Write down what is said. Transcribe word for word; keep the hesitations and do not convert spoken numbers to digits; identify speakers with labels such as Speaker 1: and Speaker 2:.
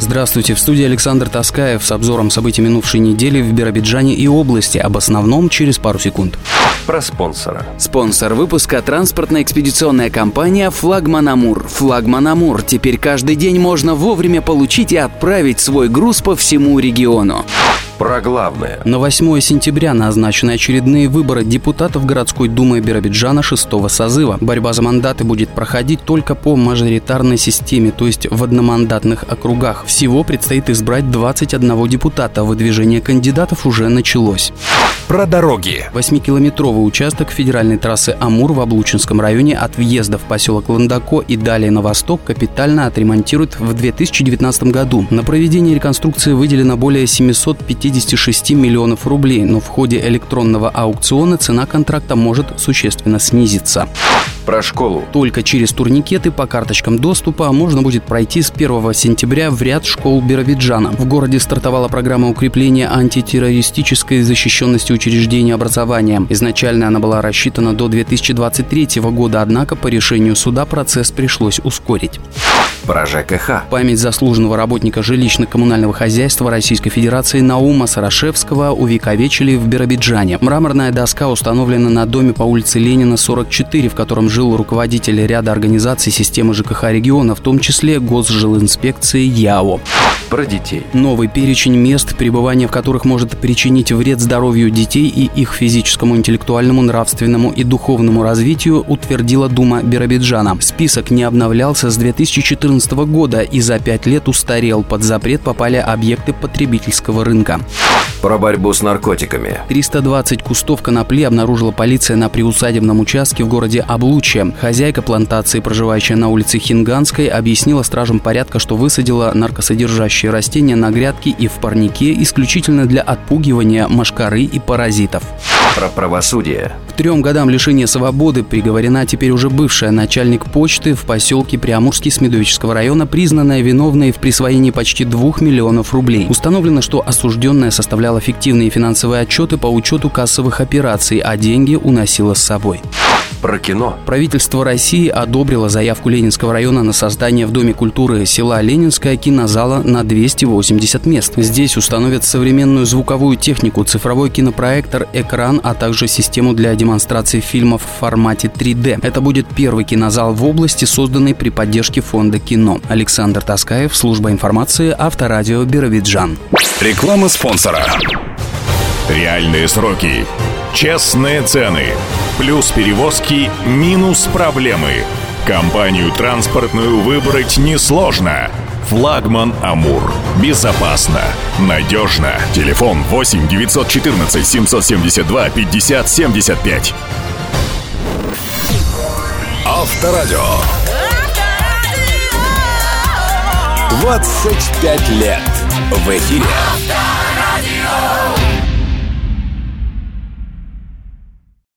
Speaker 1: Здравствуйте, в студии Александр Таскаев с обзором событий минувшей недели в Биробиджане и области. Об основном через пару секунд.
Speaker 2: Про спонсора.
Speaker 1: Спонсор выпуска — транспортно-экспедиционная компания «Флагман Амур». «Флагман Амур». Теперь каждый день можно вовремя получить и отправить свой груз по всему региону.
Speaker 2: Про главное.
Speaker 1: На восьмое сентября назначены очередные выборы депутатов городской думы Биробиджана шестого созыва. Борьба за мандаты будет проходить только по мажоритарной системе, то есть в одномандатных округах. Всего предстоит избрать двадцать одного депутата. Выдвижение кандидатов уже началось.
Speaker 2: Про дороги.
Speaker 1: Восьмикилометровый участок федеральной трассы Амур в Облучинском районе от въезда в поселок Ландако и далее на восток капитально отремонтируют в две тысячи девятнадцатом году. На проведение реконструкции выделено более семьсот пятьдесят шесть миллионов рублей, но в ходе электронного аукциона цена контракта может существенно снизиться.
Speaker 2: Про школу.
Speaker 1: Только через турникеты по карточкам доступа можно будет пройти с первого сентября в ряд школ Биробиджана. В городе стартовала программа укрепления антитеррористической защищенности учреждений образования. Изначально она была рассчитана до две тысячи двадцать третьего года, однако по решению суда процесс пришлось ускорить.
Speaker 2: Про ЖКХ.
Speaker 1: Память заслуженного работника жилищно-коммунального хозяйства Российской Федерации Наума Сарашевского увековечили в Биробиджане. Мраморная доска установлена на доме по улице Ленина, сорок четыре, в котором жил руководитель ряда организаций системы ЖКХ региона, в том числе Госжилинспекции ЯО.
Speaker 2: Про детей.
Speaker 1: Новый перечень мест, пребывание в которых может причинить вред здоровью детей и их физическому, интеллектуальному, нравственному и духовному развитию утвердила Дума Биробиджана. Список не обновлялся с две тысячи четырнадцатого года и за пять лет устарел. Под запрет попали объекты потребительского рынка.
Speaker 2: Про борьбу с наркотиками.
Speaker 1: триста двадцать кустов конопли обнаружила полиция на приусадебном участке в городе Облучье. Хозяйка плантации, проживающая на улице Хинганской, объяснила стражам порядка, что высадила наркосодержащие растения на грядке и в парнике исключительно для отпугивания мошкары и паразитов.
Speaker 2: Про правосудие.
Speaker 1: К трем годам лишения свободы приговорена теперь уже бывшая начальник почты в поселке Приамурский Смедовического района, признанная виновной в присвоении почти двух миллионов рублей. Установлено, что осужденная составляла фиктивные финансовые отчеты по учету кассовых операций, а деньги уносила с собой.
Speaker 2: Про кино.
Speaker 1: Правительство России одобрило заявку Ленинского района на создание в Доме культуры села Ленинское кинозала на двести восемьдесят мест. Здесь установят современную звуковую технику, цифровой кинопроектор, экран, а также систему для демонстрации фильмов в формате три дэ. Это будет первый кинозал в области, созданный при поддержке фонда кино. Александр Таскаев, служба информации, Авторадио Биробиджан.
Speaker 3: Реклама спонсора. Реальные сроки. Честные цены. Плюс перевозки, минус проблемы. Компанию транспортную выбрать несложно. Флагман Амур. Безопасно. Надежно. Телефон восемь девятьсот четырнадцать семьсот семьдесят два пятьдесят семьдесят пять.
Speaker 4: Авторадио. двадцать пять лет в эфире. Авторадио.